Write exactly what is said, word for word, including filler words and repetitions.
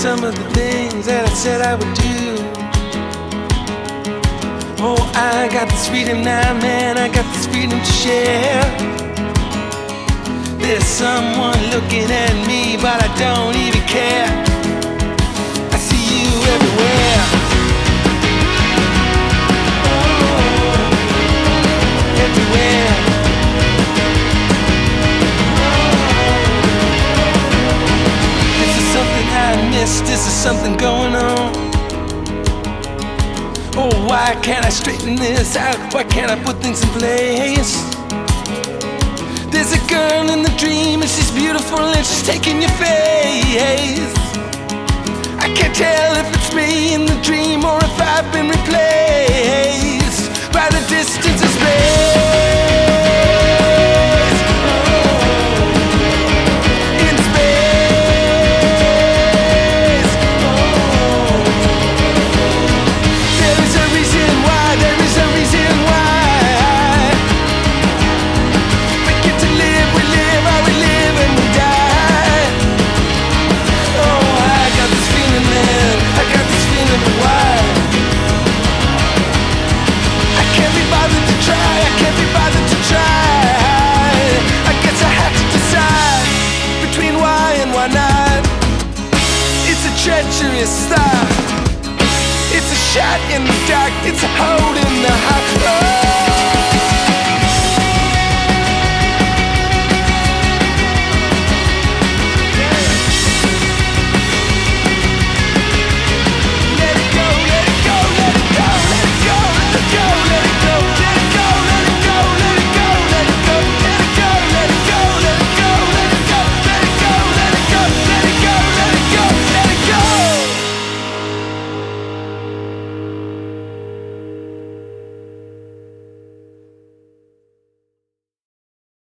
some of the things that I said I would do. Oh, I got this freedom now, man, I got this freedom to share. There's someone looking at me, but I don't even care. I see you everywhere. Oh, everywhere. This is something I miss, this is something going on. Oh, why can't I straighten this out? Why can't I put things in place? There's a girl in the dream and she's beautiful and she's taking your face. I can't tell if it's me in the dream or if I've been replaced by the distance of space. In space. There is a reason why, there is a reason why. Treacherous star. It's a shot in the dark. It's a hole in the heart. Oh.